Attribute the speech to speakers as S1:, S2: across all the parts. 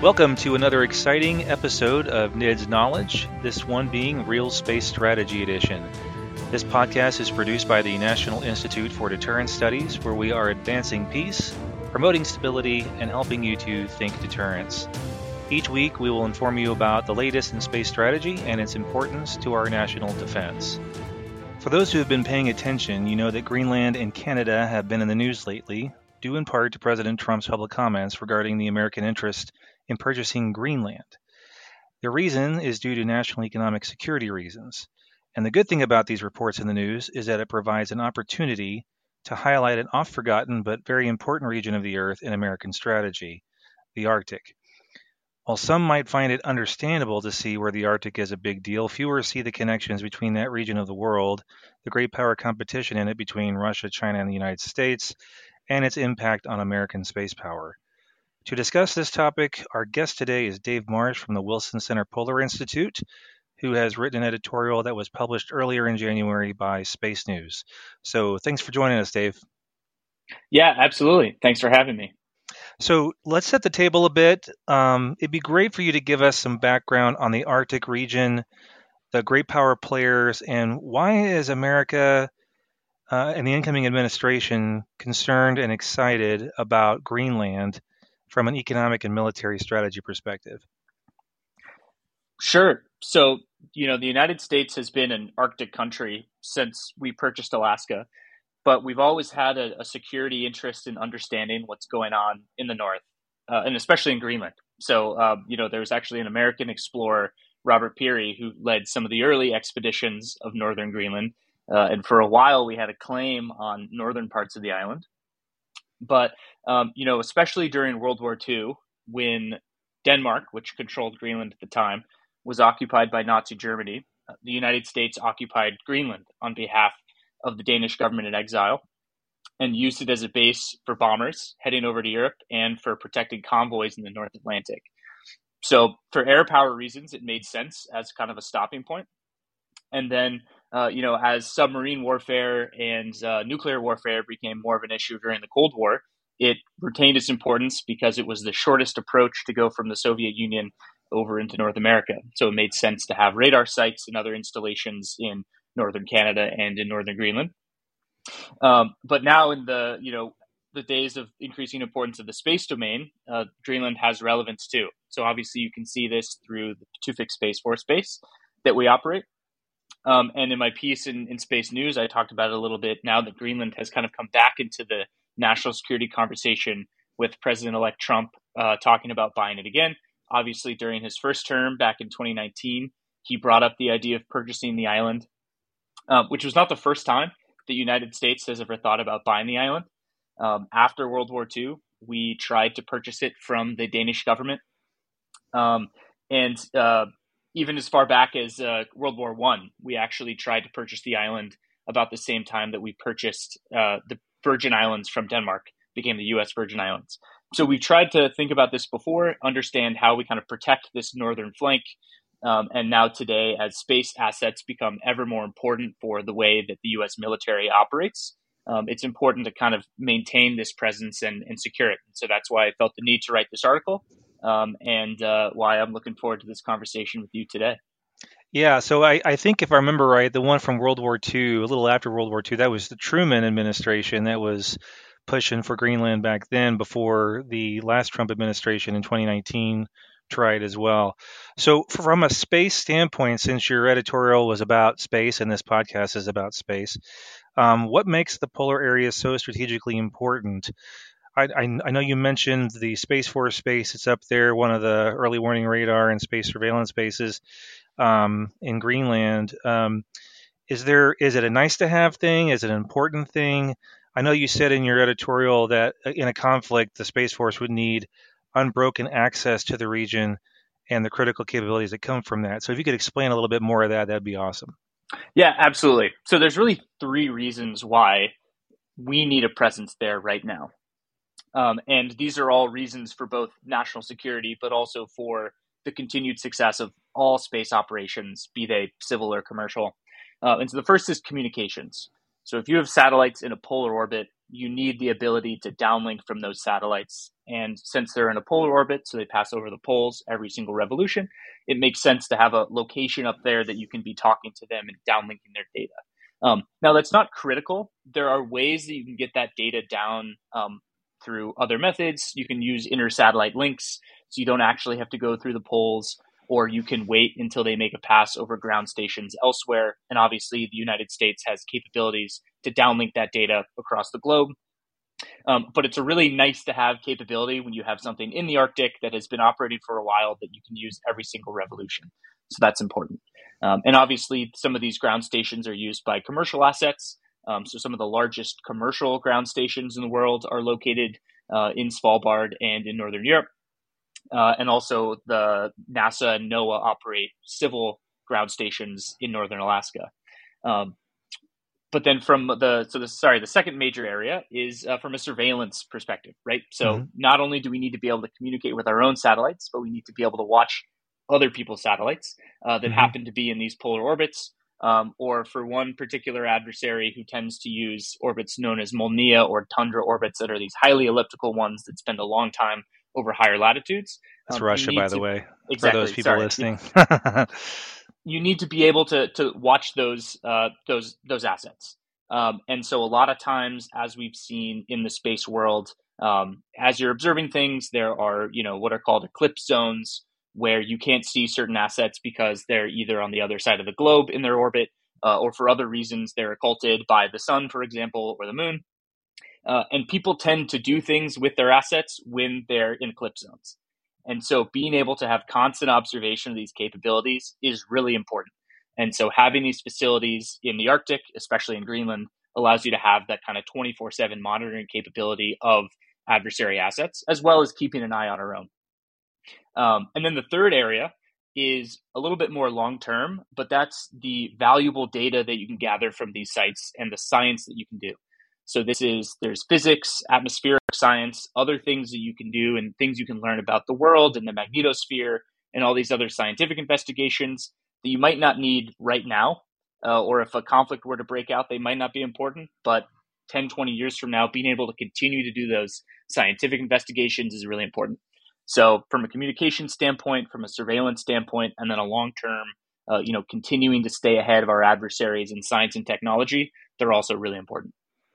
S1: Welcome to another exciting episode of NIDS Knowledge, this one being Real Space Strategy Edition. This podcast is produced by the National Institute for Deterrence Studies, where we are advancing peace, promoting stability, and helping you to think deterrence. Each week, we will inform you about the latest in space strategy and its importance to our national defense. For those who have been paying attention, you know that Greenland and Canada have been in the news lately, due in part to President Trump's public comments regarding the American interest in purchasing Greenland. The reason is due to national economic security reasons. And the good thing about these reports in the news is that it provides an opportunity to highlight an oft-forgotten but very important region of the Earth in American strategy, the Arctic. While some might find it understandable to see where the Arctic is a big deal, fewer see the connections between that region of the world, the great power competition in it between Russia, China, and the United States, and its impact on American space power. To discuss this topic, our guest today is Dave Marsh from the Wilson Center Polar Institute, who has written an editorial that was published earlier in January by Space News. So thanks for joining us, Dave.
S2: Yeah, absolutely. Thanks for having me.
S1: So let's set the table a bit. It'd be great for you to give us some background on the Arctic region, the great power players, and why is America and the incoming administration concerned and excited about Greenland from an economic and military strategy perspective?
S2: Sure. So, the United States has been an Arctic country since we purchased Alaska, but we've always had a security interest in understanding what's going on in the North, and especially in Greenland. So, there was actually an American explorer, Robert Peary, who led some of the early expeditions of northern Greenland. And for a while, we had a claim on northern parts of the island. But, especially during World War II, when Denmark, which controlled Greenland at the time, was occupied by Nazi Germany, the United States occupied Greenland on behalf of the Danish government in exile and used it as a base for bombers heading over to Europe and for protecting convoys in the North Atlantic. So for air power reasons, it made sense as kind of a stopping point. And then, as submarine warfare and nuclear warfare became more of an issue during the Cold War, it retained its importance because it was the shortest approach to go from the Soviet Union over into North America. So it made sense to have radar sites and other installations in northern Canada and in northern Greenland. But now in the days of increasing importance of the space domain, Greenland has relevance too. So obviously you can see this through the Tufik Space Force Base that we operate. And in my piece in Space News, I talked about it a little bit now that Greenland has kind of come back into the national security conversation with President-elect Trump talking about buying it again. Obviously, during his first term back in 2019, he brought up the idea of purchasing the island, which was not the first time the United States has ever thought about buying the island. After World War II, we tried to purchase it from the Danish government. Even as far back as World War I, we actually tried to purchase the island about the same time that we purchased the Virgin Islands from Denmark, became the U.S. Virgin Islands. So we've tried to think about this before, understand how we kind of protect this northern flank. And now today, as space assets become ever more important for the way that the U.S. military operates, it's important to kind of maintain this presence and secure it. So that's why I felt the need to write this article. And why I'm looking forward to this conversation with you today.
S1: Yeah, so I think if I remember right, the one from World War II, a little after World War II, that was the Truman administration that was pushing for Greenland back then before the last Trump administration in 2019 tried as well. So from a space standpoint, since your editorial was about space and this podcast is about space, what makes the polar area so strategically important? I know you mentioned the Space Force base. It's up there, one of the early warning radar and space surveillance bases in Greenland. Is it a nice to have thing? Is it an important thing? I know you said in your editorial that in a conflict, the Space Force would need unbroken access to the region and the critical capabilities that come from that. So if you could explain a little bit more of that, that'd be awesome.
S2: Yeah, absolutely. So there's really three reasons why we need a presence there right now. And these are all reasons for both national security, but also for the continued success of all space operations, be they civil or commercial. And so the first is communications. So if you have satellites in a polar orbit, you need the ability to downlink from those satellites. And since they're in a polar orbit, so they pass over the poles every single revolution, it makes sense to have a location up there that you can be talking to them and downlinking their data. Now, that's not critical. There are ways that you can get that data down through other methods. You can use inter-satellite links, so you don't actually have to go through the poles, or you can wait until they make a pass over ground stations elsewhere. And obviously, the United States has capabilities to downlink that data across the globe. But it's a really nice to have capability when you have something in the Arctic that has been operating for a while that you can use every single revolution. So that's important. And obviously, some of these ground stations are used by commercial assets. So some of the largest commercial ground stations in the world are located in Svalbard and in Northern Europe. And also the NASA and NOAA operate civil ground stations in Northern Alaska. But then the second major area is from a surveillance perspective, right? So not only do we need to be able to communicate with our own satellites, but we need to be able to watch other people's satellites that happen to be in these polar orbits, or for one particular adversary who tends to use orbits known as Molniya or tundra orbits that are these highly elliptical ones that spend a long time over higher latitudes.
S1: That's Russia, by the way,
S2: exactly,
S1: for those people listening.
S2: You need to be able to watch those assets. And so a lot of times, as we've seen in the space world, as you're observing things, there are, what are called eclipse zones where you can't see certain assets because they're either on the other side of the globe in their orbit, or for other reasons, they're occulted by the sun, for example, or the moon. And people tend to do things with their assets when they're in eclipse zones. And so being able to have constant observation of these capabilities is really important. And so having these facilities in the Arctic, especially in Greenland, allows you to have that kind of 24/7 monitoring capability of adversary assets, as well as keeping an eye on our own. And then the third area is a little bit more long-term, but that's the valuable data that you can gather from these sites and the science that you can do. So there's physics, atmospheric science, other things that you can do and things you can learn about the world and the magnetosphere and all these other scientific investigations that you might not need right now. Or if a conflict were to break out, they might not be important, but 10, 20 years from now, being able to continue to do those scientific investigations is really important. So from a communication standpoint, from a surveillance standpoint, and then a long-term, continuing to stay ahead of our adversaries in science and technology, they're also really important.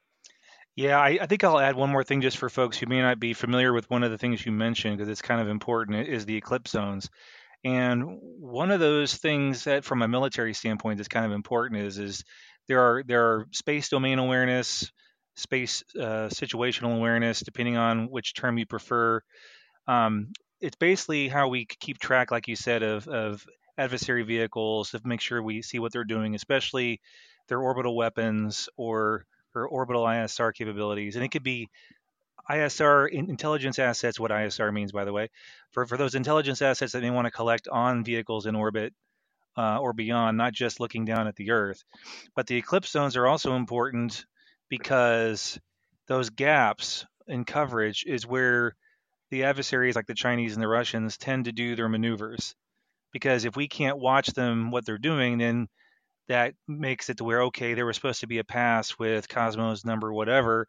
S1: Yeah, I think I'll add one more thing just for folks who may not be familiar with one of the things you mentioned, because it's kind of important, is the eclipse zones. And one of those things that from a military standpoint is kind of important is there are space domain awareness, space situational awareness, depending on which term you prefer. It's basically how we keep track, like you said, of adversary vehicles to make sure we see what they're doing, especially their orbital weapons or orbital ISR capabilities. And it could be ISR intelligence assets, what ISR means, by the way, for those intelligence assets that they want to collect on vehicles in orbit or beyond, not just looking down at the Earth. But the eclipse zones are also important because those gaps in coverage is where the adversaries like the Chinese and the Russians tend to do their maneuvers. Because if we can't watch them, what they're doing, then that makes it to where, okay, there was supposed to be a pass with Cosmos number whatever,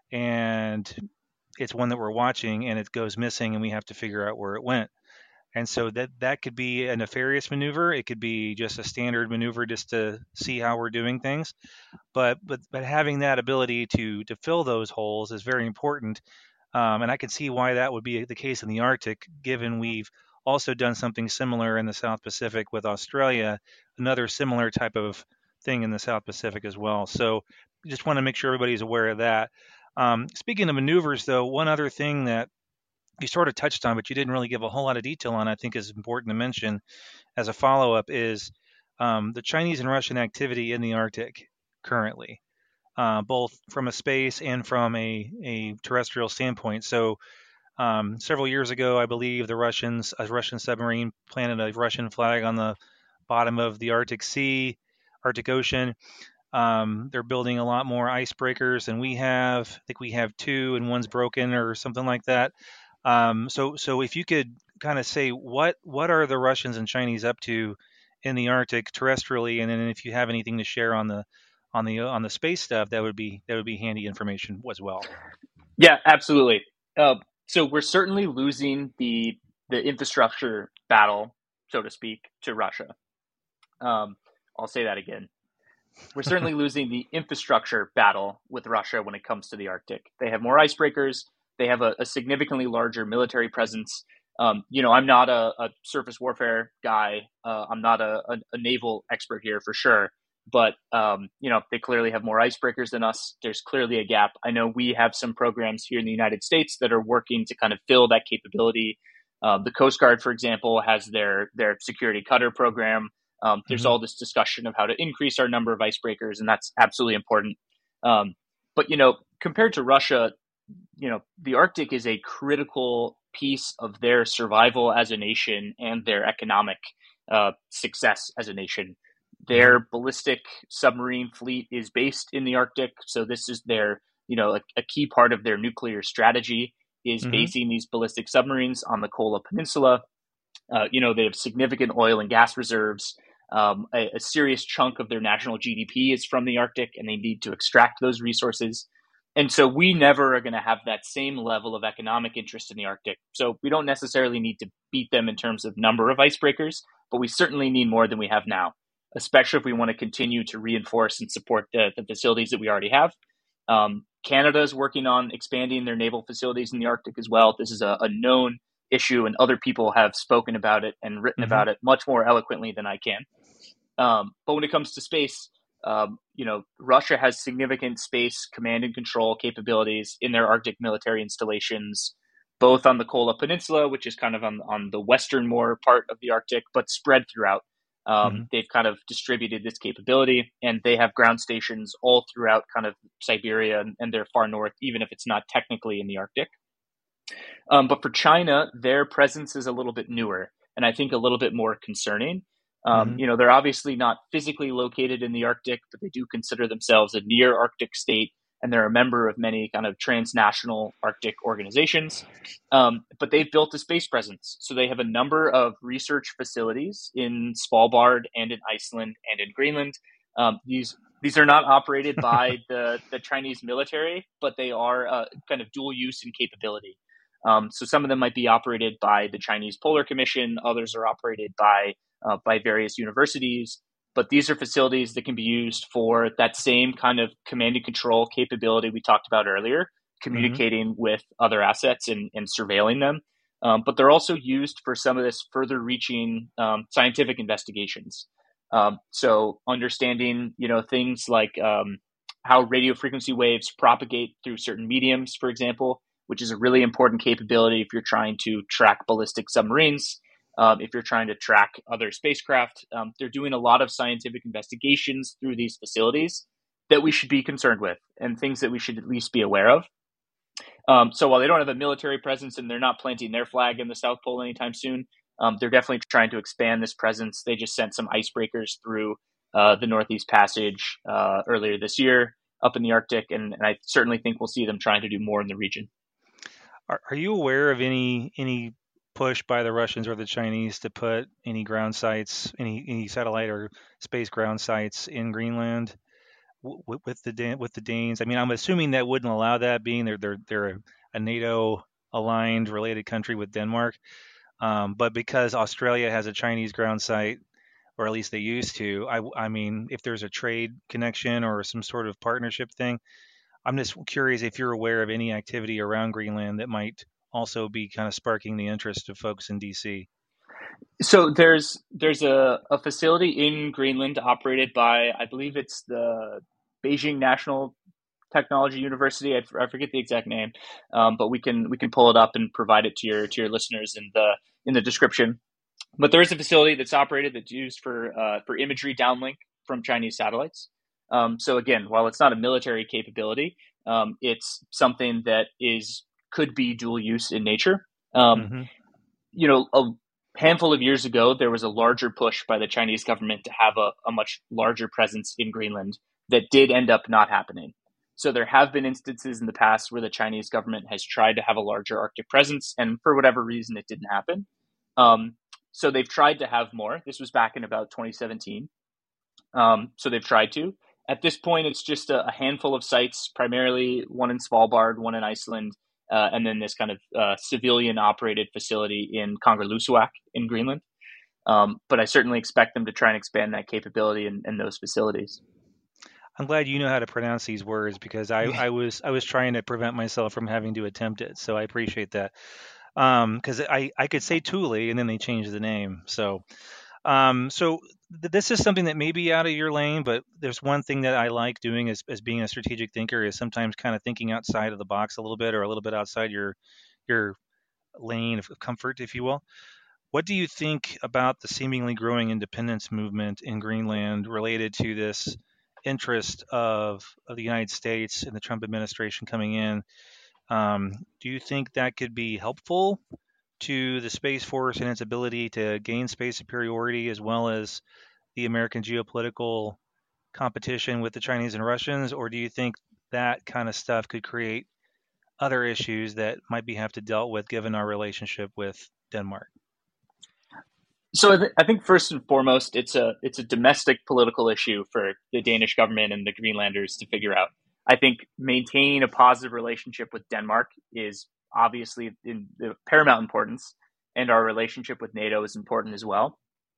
S1: and it's one that we're watching and it goes missing and we have to figure out where it went. And so that could be a nefarious maneuver. It could be just a standard maneuver just to see how we're doing things. But having that ability to fill those holes is very important. And I can see why that would be the case in the Arctic, given we've also done something similar in the South Pacific with Australia, another similar type of thing in the South Pacific as well. So just want to make sure everybody's aware of that. Speaking of maneuvers, though, one other thing that you sort of touched on, but you didn't really give a whole lot of detail on, I think is important to mention as a follow-up is the Chinese and Russian activity in the Arctic currently, both from a space and from a terrestrial standpoint. So several years ago, I believe a Russian submarine planted a Russian flag on the bottom of the Arctic Ocean. They're building a lot more icebreakers than we have. I think we have 2 and one's broken or something like that. So if you could kind of say what are the Russians and Chinese up to in the Arctic terrestrially, and then if you have anything to share on on the space stuff, that would be handy information as well.
S2: Yeah, absolutely. So we're certainly losing the infrastructure battle, so to speak, to Russia. I'll say that again. We're certainly losing the infrastructure battle with Russia when it comes to the Arctic. They have more icebreakers. They have a significantly larger military presence. I'm not a surface warfare guy. I'm not a naval expert here for sure. But, they clearly have more icebreakers than us. There's clearly a gap. I know we have some programs here in the United States that are working to kind of fill that capability. The Coast Guard, for example, has their security cutter program. There's all this discussion of how to increase our number of icebreakers, and that's absolutely important. But compared to Russia, the Arctic is a critical piece of their survival as a nation and their economic success as a nation. Their ballistic submarine fleet is based in the Arctic, so this is their, a key part of their nuclear strategy is basing these ballistic submarines on the Kola Peninsula. They have significant oil and gas reserves. A serious chunk of their national GDP is from the Arctic, and they need to extract those resources. And so we never are going to have that same level of economic interest in the Arctic. So we don't necessarily need to beat them in terms of number of icebreakers, but we certainly need more than we have now, especially if we want to continue to reinforce and support the facilities that we already have. Canada is working on expanding their naval facilities in the Arctic as well. This is a known issue, and other people have spoken about it and written about it much more eloquently than I can. But when it comes to space, Russia has significant space command and control capabilities in their Arctic military installations, both on the Kola Peninsula, which is kind of on the westernmost part of the Arctic, but spread throughout. They've kind of distributed this capability, and they have ground stations all throughout kind of Siberia and they're far north, even if it's not technically in the Arctic. But for China, their presence is a little bit newer and I think a little bit more concerning. They're obviously not physically located in the Arctic, but they do consider themselves a near Arctic state, and they're a member of many kind of transnational Arctic organizations. But they've built a space presence. So they have a number of research facilities in Svalbard and in Iceland and in Greenland. These are not operated by the Chinese military, but they are kind of dual use in capability. So some of them might be operated by the Chinese Polar Commission. Others are operated by various universities. But these are facilities that can be used for that same kind of command and control capability we talked about earlier, communicating with other assets and surveilling them. But they're also used for some of this further reaching scientific investigations. So understanding, things like how radio frequency waves propagate through certain mediums, for example, which is a really important capability if you're trying to track ballistic submarines. If you're trying to track other spacecraft, they're doing a lot of scientific investigations through these facilities that we should be concerned with and things that we should at least be aware of. So while they don't have a military presence and they're not planting their flag in the South Pole anytime soon, they're definitely trying to expand this presence. They just sent some icebreakers through the Northeast Passage earlier this year up in the Arctic, and I certainly think we'll see them trying to do more in the region.
S1: Are you aware of any push by the Russians or the Chinese to put any ground sites, any satellite or space ground sites in Greenland with the Danes? I mean, I'm assuming that wouldn't allow that, being they're a NATO aligned related country with Denmark, but because Australia has a Chinese ground site, or at least they used to. I mean, if there's a trade connection or some sort of partnership thing, I'm just curious if you're aware of any activity around Greenland that might also be kind of sparking the interest of folks in DC.
S2: So there's a facility in Greenland operated by, I believe it's the Beijing National Technology University. I forget the exact name, but we can pull it up and provide it to your listeners in the description. But there is a facility that's operated that's used for imagery downlink from Chinese satellites. So again, while it's not a military capability, it's something that could be dual use in nature. A handful of years ago, there was a larger push by the Chinese government to have a much larger presence in Greenland that did end up not happening. So there have been instances in the past where the Chinese government has tried to have a larger Arctic presence, and for whatever reason, it didn't happen. So they've tried to have more. This was back in about 2017. So they've tried to. At this point, it's just a handful of sites, primarily one in Svalbard, one in Iceland, and then this kind of civilian operated facility in Kangerlussuaq in Greenland. But I certainly expect them to try and expand that capability in those facilities.
S1: I'm glad you know how to pronounce these words because I was trying to prevent myself from having to attempt it. So I appreciate that. Because I could say Thule and then they changed the name. This is something that may be out of your lane, but there's one thing that I like doing as being a strategic thinker is sometimes kind of thinking outside of the box a little bit or a little bit outside your lane of comfort, if you will. What do you think about the seemingly growing independence movement in Greenland related to this interest of the United States and the Trump administration coming in? Do you think that could be helpful to the Space Force and its ability to gain space superiority as well as the American geopolitical competition with the Chinese and Russians? Or do you think that kind of stuff could create other issues that might be have to dealt with given our relationship with Denmark?
S2: So I think first and foremost, it's a domestic political issue for the Danish government and the Greenlanders to figure out. I think maintaining a positive relationship with Denmark is obviously in the paramount importance, and our relationship with NATO is important as well.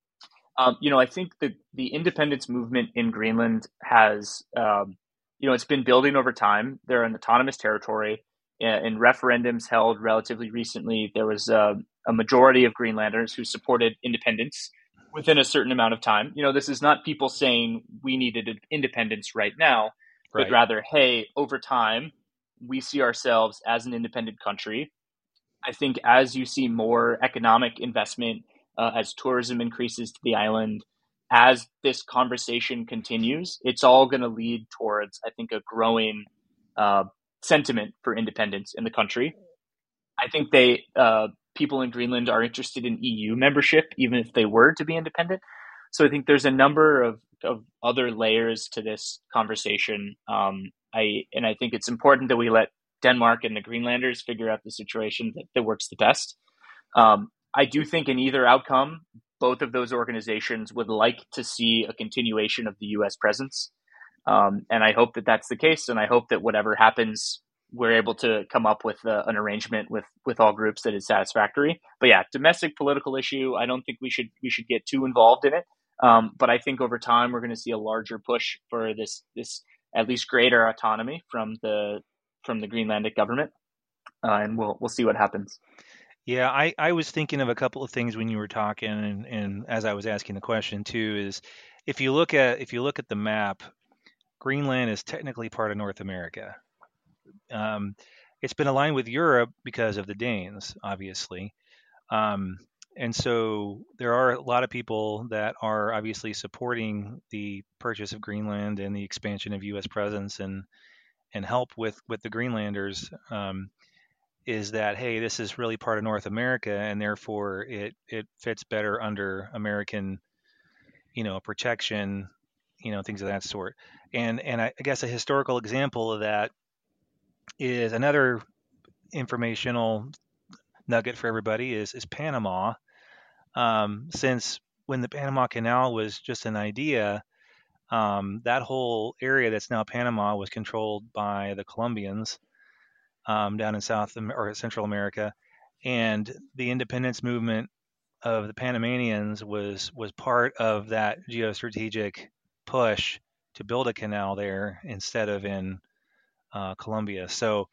S2: I think the independence movement in Greenland has, it's been building over time. They're an autonomous territory. In referendums held relatively recently, there was a majority of Greenlanders who supported independence within a certain amount of time. This is not people saying we needed independence right now, but
S1: Right.
S2: rather, hey, over time, we see ourselves as an independent country. I think as you see more economic investment, as tourism increases to the island, as this conversation continues, it's all going to lead towards, I think, a growing uh, sentiment for independence in the country. I think people in Greenland are interested in EU membership, even if they were to be independent. So I think there's a number of other layers to this conversation. I think it's important that we let Denmark and the Greenlanders figure out the situation that works the best. I do think in either outcome, both of those organizations would like to see a continuation of the U.S. presence. And I hope that that's the case. And I hope that whatever happens, we're able to come up with an arrangement with all groups that is satisfactory. But yeah, domestic political issue. I don't think we should get too involved in it. But I think over time we're going to see a larger push for this at least greater autonomy from the Greenlandic government, and we'll see what happens.
S1: Yeah, I was thinking of a couple of things when you were talking and as I was asking the question too is if you look at the map, Greenland is technically part of North America. Um, it's been aligned with Europe because of the Danes, obviously. Um, and so there are a lot of people that are obviously supporting the purchase of Greenland and the expansion of U.S. presence and help with the Greenlanders. Is that hey, this is really part of North America, and therefore it fits better under American, protection, things of that sort. And I guess a historical example of that is another informational nugget for everybody is Panama. Since when the Panama Canal was just an idea, that whole area that's now Panama was controlled by the Colombians down in or Central America, and the independence movement of the Panamanians was part of that geostrategic push to build a canal there instead of in Colombia. So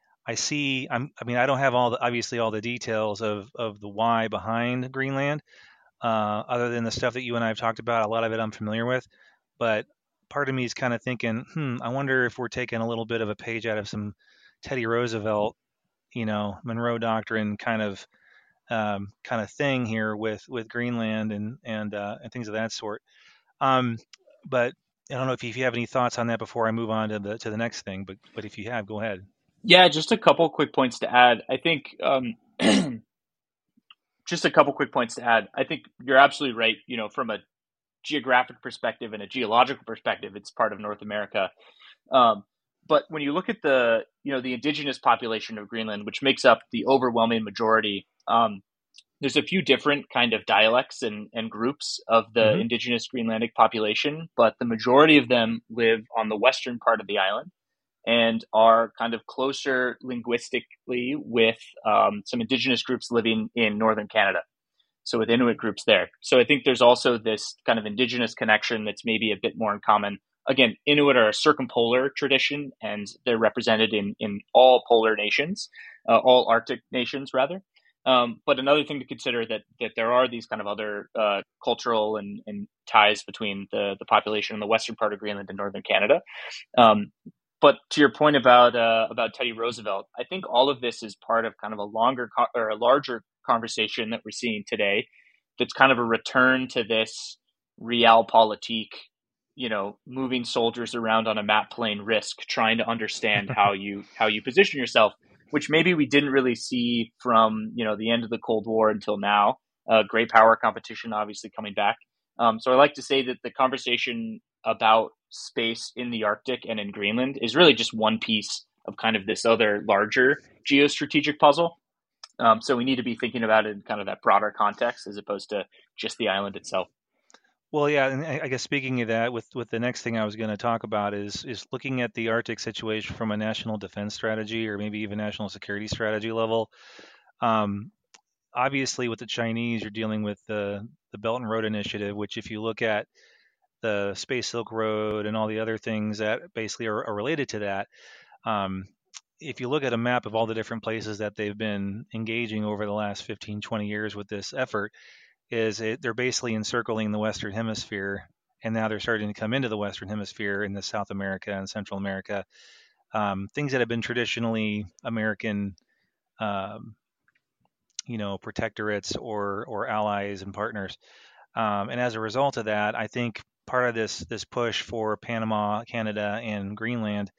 S1: I don't have obviously all the details of the why behind Greenland, other than the stuff that you and I have talked about. A lot of it I'm familiar with, but part of me is kind of thinking, I wonder if we're taking a little bit of a page out of some Teddy Roosevelt, Monroe Doctrine kind of thing here with Greenland and things of that sort. But I don't know if you have any thoughts on that before I move on to the next thing. But if you have, go ahead.
S2: Yeah, just a couple quick points to add. I think just a couple quick points to add. I think you're absolutely right. From a geographic perspective and a geological perspective, it's part of North America. Um, but when you look at the indigenous population of Greenland, which makes up the overwhelming majority, there's a few different kind of dialects and groups of the
S1: Hmm.
S2: indigenous Greenlandic population, but the majority of them live on the western part of the island and are kind of closer linguistically with some indigenous groups living in northern Canada. So with Inuit groups there. So I think there's also this kind of indigenous connection that's maybe a bit more in common. Again, Inuit are a circumpolar tradition, and they're represented in all polar nations, all Arctic nations rather. But another thing to consider that there are these kind of other cultural and ties between the population in the western part of Greenland and northern Canada. Um, but to your point about Teddy Roosevelt, I think all of this is part of kind of a or a larger conversation that we're seeing today. That's kind of a return to this realpolitik, moving soldiers around on a map plane risk, trying to understand how you position yourself, which maybe we didn't really see from the end of the Cold War until now. Great power competition, obviously coming back. So I like to say that the conversation about space in the Arctic and in Greenland is really just one piece of kind of this other larger geostrategic puzzle. So we need to be thinking about it in kind of that broader context as opposed to just the island itself.
S1: Well, yeah, and I guess speaking of that, with the next thing I was going to talk about is looking at the Arctic situation from a national defense strategy or maybe even national security strategy level. Um, Obviously, with the Chinese, you're dealing with the Belt and Road Initiative, which, if you look at the Space Silk Road and all the other things that basically are related to that, um, if you look at a map of all the different places that they've been engaging over the last 15, 20 years with this effort, they're basically encircling the Western Hemisphere, and now they're starting to come into the Western Hemisphere in the South America and Central America, things that have been traditionally American, um, protectorates or allies and partners. And as a result of that, I think part of this push for Panama, Canada, and Greenland,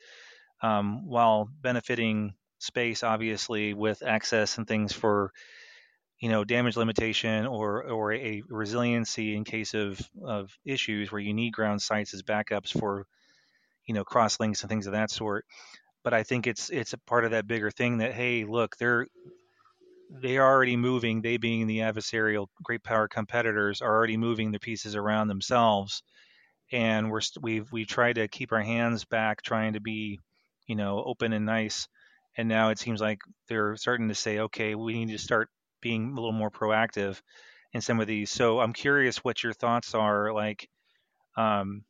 S1: while benefiting space obviously with access and things for damage limitation or a resiliency in case of issues where you need ground sites as backups for cross links and things of that sort. But I think it's a part of that bigger thing that, hey, look, they are already moving. They, being the adversarial great power competitors, are already moving the pieces around themselves, and we've tried to keep our hands back, trying to be open and nice, and now it seems like they're starting to say, okay, we need to start being a little more proactive in some of these. So I'm curious what your thoughts are, like, um,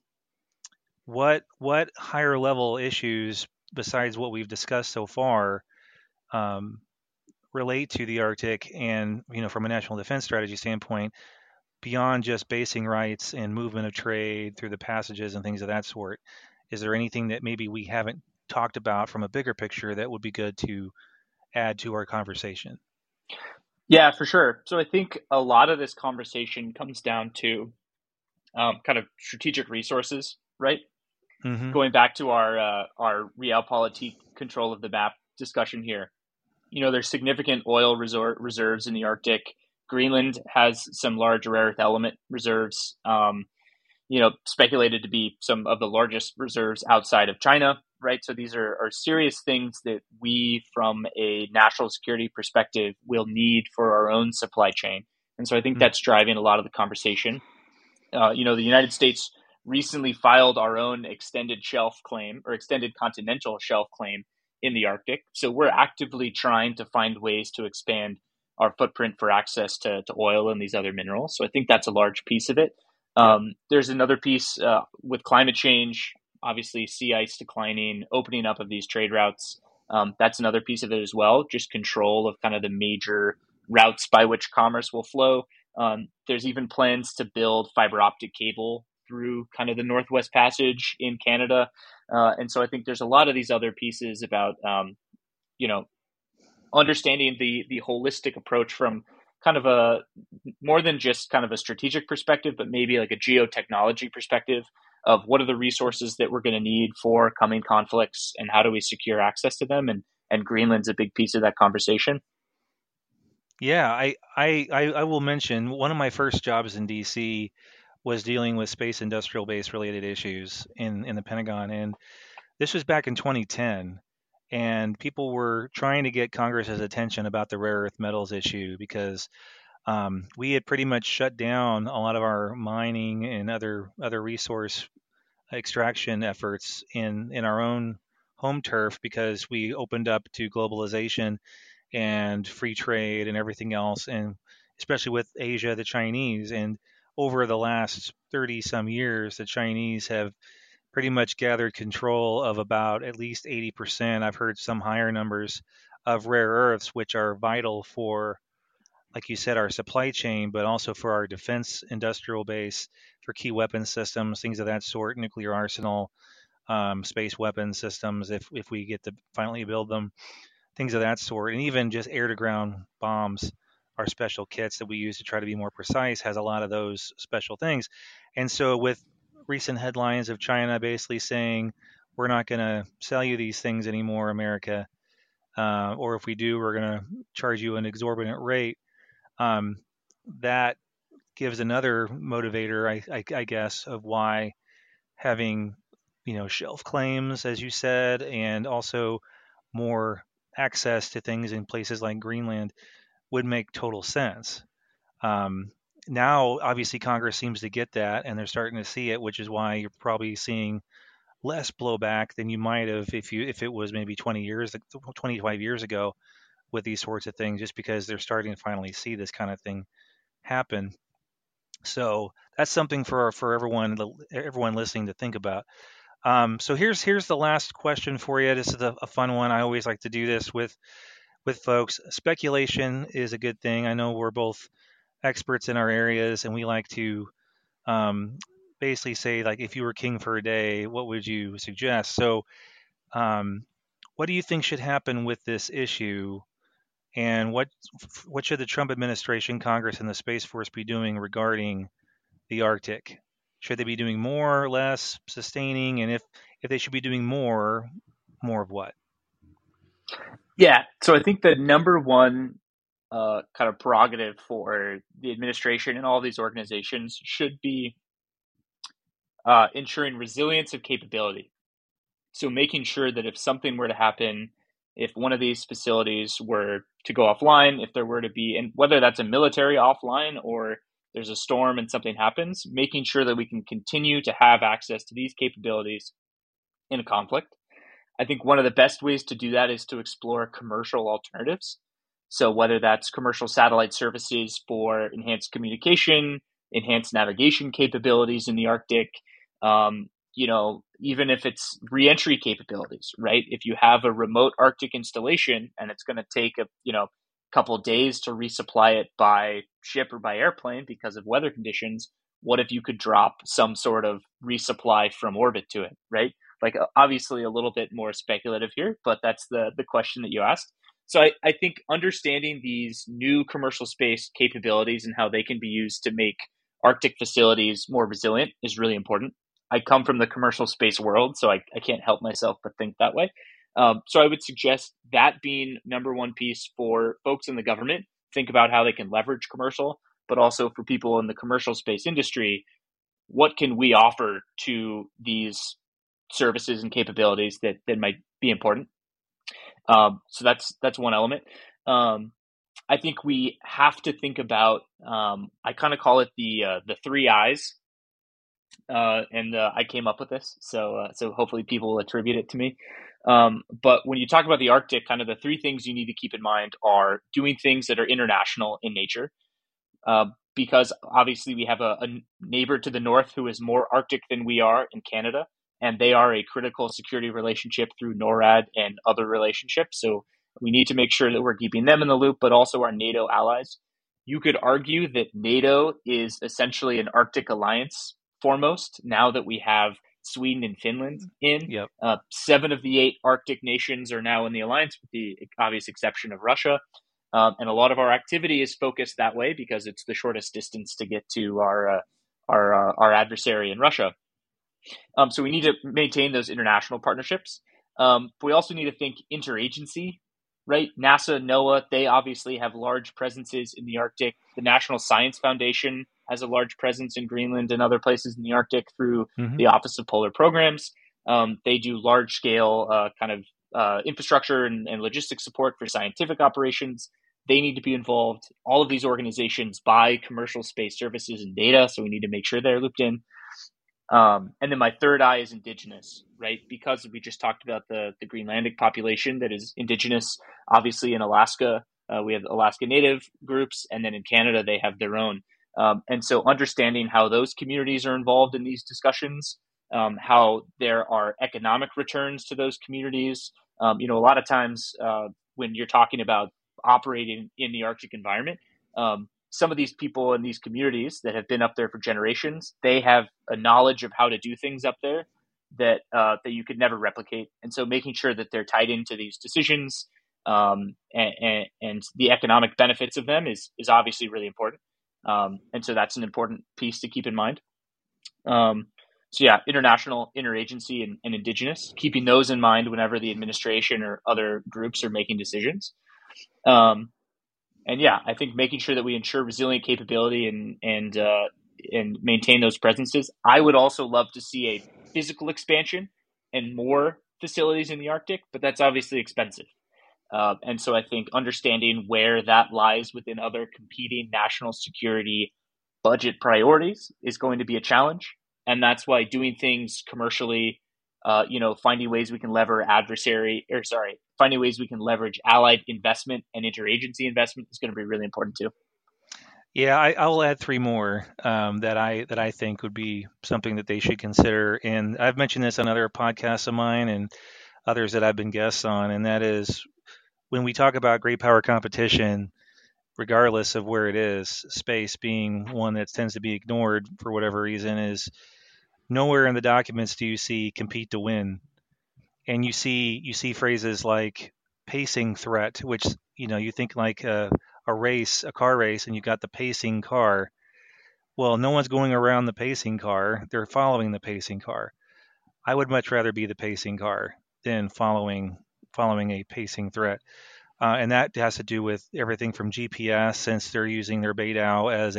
S1: what higher level issues besides what we've discussed so far um, relate to the Arctic, and from a national defense strategy standpoint, beyond just basing rights and movement of trade through the passages and things of that sort. Is there anything that maybe we haven't talked about from a bigger picture that would be good to add to our conversation?
S2: Yeah, for sure. So I think a lot of this conversation comes down to kind of strategic resources, right?
S1: Hmm.
S2: Going back to our realpolitik control of the map discussion here, there's significant oil reserves in the Arctic. Greenland has some large rare earth element reserves. Speculated to be some of the largest reserves outside of China, right? So these are serious things that we, from a national security perspective, will need for our own supply chain. And so I think that's driving a lot of the conversation. The United States recently filed our own extended shelf claim or extended continental shelf claim in the Arctic. So we're actively trying to find ways to expand our footprint for access to oil and these other minerals. So I think that's a large piece of it.
S1: Yep.
S2: There's another piece with climate change, obviously sea ice declining, opening up of these trade routes. That's another piece of it as well, just control of kind of the major routes by which commerce will flow. There's even plans to build fiber optic cable through kind of the Northwest Passage in Canada. And so I think there's a lot of these other pieces about, you know, understanding the holistic approach from kind of a more than just kind of a strategic perspective, but maybe like a geotechnology perspective of what are the resources that we're going to need for coming conflicts and how do we secure access to them. And Greenland's a big piece of that conversation.
S1: Yeah, I will mention one of my first jobs in DC was dealing with space industrial base related issues in the Pentagon, and this was back in 2010, and people were trying to get Congress's attention about the rare earth metals issue because We had pretty much shut down a lot of our mining and other resource extraction efforts in our own home turf because we opened up to globalization and free trade and everything else, and especially with Asia, the Chinese. And over the last 30 some years, the Chinese have pretty much gathered control of about at least 80%. I've heard some higher numbers of rare earths, which are vital for, like you said, our supply chain, but also for our defense industrial base, for key weapon systems, things of that sort, nuclear arsenal, space weapon systems, if we get to finally build them, things of that sort, and even just air to ground bombs. Our special kits that we use to try to be more precise has a lot of those special things. And so, with recent headlines of China basically saying, we're not going to sell you these things anymore, America, or if we do, we're going to charge you an exorbitant rate. Um, that gives another motivator, I guess, of why having shelf claims, as you said, and also more access to things in places like Greenland would make total sense. Um, Now, obviously, Congress seems to get that, and they're starting to see it, which is why you're probably seeing less blowback than you might have if it was maybe 25 years ago with these sorts of things, just because they're starting to finally see this kind of thing happen. So that's something for everyone listening to think about. So here's the last question for you. This is a fun one. I always like to do this with folks. Speculation is a good thing. I know we're both experts in our areas, and we like to um, basically say, like, if you were king for a day, what would you suggest? So, um, what do you think should happen with this issue, and what should the Trump administration, Congress, and the Space Force be doing regarding the Arctic? Should they be doing more, less, sustaining, and if they should be doing more of what?
S2: Yeah, so I think the number one kind of prerogative for the administration and all these organizations should be ensuring resilience of capability. So making sure that if something were to happen, if one of these facilities were to go offline, if there were to be, and whether that's a military offline or there's a storm and something happens, making sure that we can continue to have access to these capabilities in a conflict. I think one of the best ways to do that is to explore commercial alternatives. So whether that's commercial satellite services for enhanced communication, enhanced navigation capabilities in the Arctic, even if it's reentry capabilities, right? If you have a remote Arctic installation and it's going to take a couple of days to resupply it by ship or by airplane because of weather conditions, what if you could drop some sort of resupply from orbit to it, right? Like obviously a little bit more speculative here, but that's the question that you asked. So I think understanding these new commercial space capabilities and how they can be used to make Arctic facilities more resilient is really important. I come from the commercial space world, so I can't help myself but think that way. So I would suggest that being number one piece for folks in the government. Think about how they can leverage commercial, but also for people in the commercial space industry, what can we offer to these services and capabilities that might be important? So that's one element. I think we have to think about. I kind of call it the three eyes, and I came up with this, so hopefully people will attribute it to me. But when you talk about the Arctic, kind of the three things you need to keep in mind are doing things that are international in nature, because obviously we have a neighbor to the north who is more Arctic than we are in Canada, and they are a critical security relationship through NORAD and other relationships. So we need to make sure that we're keeping them in the loop, but also our NATO allies. You could argue that NATO is essentially an Arctic alliance foremost now that we have Sweden and Finland in.
S1: Yep.
S2: 7 of the 8 Arctic nations are now in the alliance, with the obvious exception of Russia. And a lot of our activity is focused that way because it's the shortest distance to get to our adversary in Russia. So we need to maintain those international partnerships. But we also need to think interagency, right? NASA, NOAA, they obviously have large presences in the Arctic. The National Science Foundation has a large presence in Greenland and other places in the Arctic through
S1: Mm-hmm.
S2: the Office of Polar Programs. They do large scale kind of infrastructure and logistics support for scientific operations. They need to be involved. All of these organizations buy commercial space services and data, so we need to make sure they're looped in. And then my third I is indigenous, right? Because we just talked about the Greenlandic population that is indigenous. Obviously, in Alaska, we have Alaska Native groups, and then in Canada, they have their own. And so understanding how those communities are involved in these discussions, how there are economic returns to those communities. A lot of times when you're talking about operating in the Arctic environment, some of these people in these communities that have been up there for generations, they have a knowledge of how to do things up there that you could never replicate. And so making sure that they're tied into these decisions and the economic benefits of them is obviously really important. And so that's an important piece to keep in mind. International, interagency, and indigenous, keeping those in mind whenever the administration or other groups are making decisions. I think making sure that we ensure resilient capability and maintain those presences. I would also love to see a physical expansion and more facilities in the Arctic, but that's obviously expensive. And so I think understanding where that lies within other competing national security budget priorities is going to be a challenge. And that's why doing things commercially, finding ways we can finding ways we can leverage allied investment and interagency investment is going to be really important too.
S1: Yeah, I'll add three more that I think would be something that they should consider. And I've mentioned this on other podcasts of mine and others that I've been guests on, and that is when we talk about great power competition, regardless of where it is, space being one that tends to be ignored for whatever reason, is nowhere in the documents do you see compete to win. And you see phrases like pacing threat, which, you think like a car race, and you got the pacing car. Well, no one's going around the pacing car. They're following the pacing car. I would much rather be the pacing car than following a pacing threat. And that has to do with everything from GPS, since they're using their Beidou as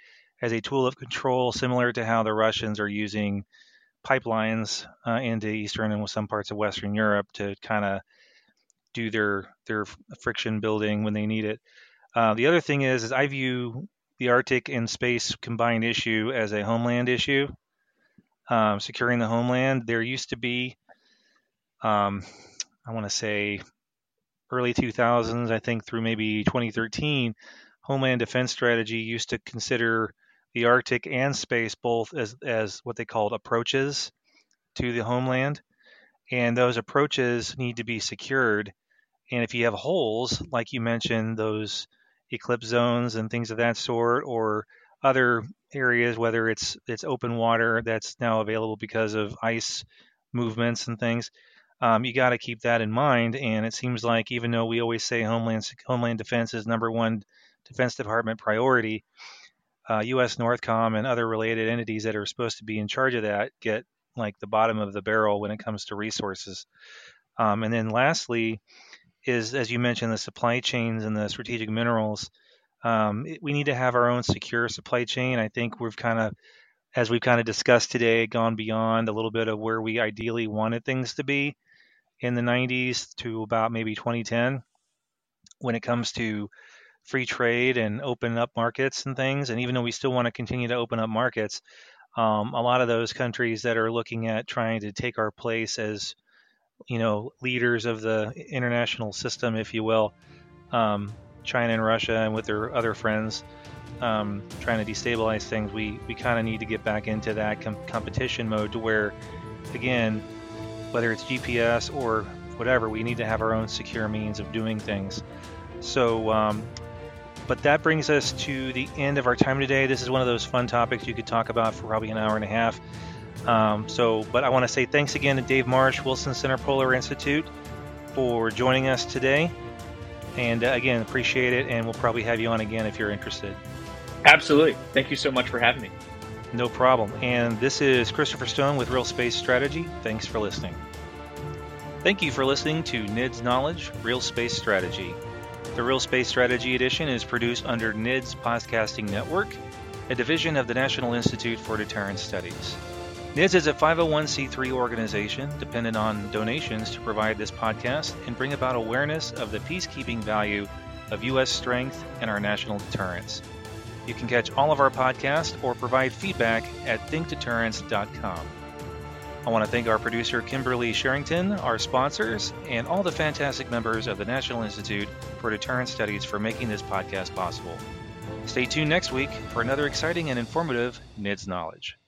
S1: a tool of control, similar to how the Russians are using pipelines into Eastern and some parts of Western Europe to kind of do their friction building when they need it. The other thing is I view the Arctic and space combined issue as a homeland issue, securing the homeland. There used to be, I want to say, early 2000s, I think through maybe 2013, Homeland Defense Strategy used to consider the Arctic and space both as what they called approaches to the homeland. And those approaches need to be secured. And if you have holes, like you mentioned, those eclipse zones and things of that sort, or other areas, whether it's open water that's now available because of ice movements and things, you got to keep that in mind. And it seems like even though we always say Homeland Defense is number one Defense Department priority, U.S. Northcom and other related entities that are supposed to be in charge of that get like the bottom of the barrel when it comes to resources. And then lastly is, as you mentioned, the supply chains and the strategic minerals. We need to have our own secure supply chain. I think as we've kind of discussed today, gone beyond a little bit of where we ideally wanted things to be in the 90s to about maybe 2010 when it comes to free trade and open up markets and things. And even though we still want to continue to open up markets, a lot of those countries that are looking at trying to take our place as, leaders of the international system, if you will, China and Russia and with their other friends, trying to destabilize things, we kind of need to get back into that competition mode to where, again, whether it's GPS or whatever, we need to have our own secure means of doing things. So, but that brings us to the end of our time today. This is one of those fun topics you could talk about for probably an hour and a half. But I want to say thanks again to Dave Marsh, Wilson Center Polar Institute, for joining us today. And again, appreciate it. And we'll probably have you on again if you're interested.
S2: Absolutely. Thank you so much for having me.
S1: No problem. And this is Christopher Stone with Real Space Strategy. Thanks for listening. Thank you for listening to NIDS Knowledge, Real Space Strategy. The Real Space Strategy Edition is produced under NIDS Podcasting Network, a division of the National Institute for Deterrence Studies. NIDS is a 501c3 organization dependent on donations to provide this podcast and bring about awareness of the peacekeeping value of U.S. strength and our national deterrence. You can catch all of our podcasts or provide feedback at thinkdeterrence.com. I want to thank our producer, Kimberly Sherrington, our sponsors, and all the fantastic members of the National Institute for Deterrence Studies for making this podcast possible. Stay tuned next week for another exciting and informative NIDS Knowledge.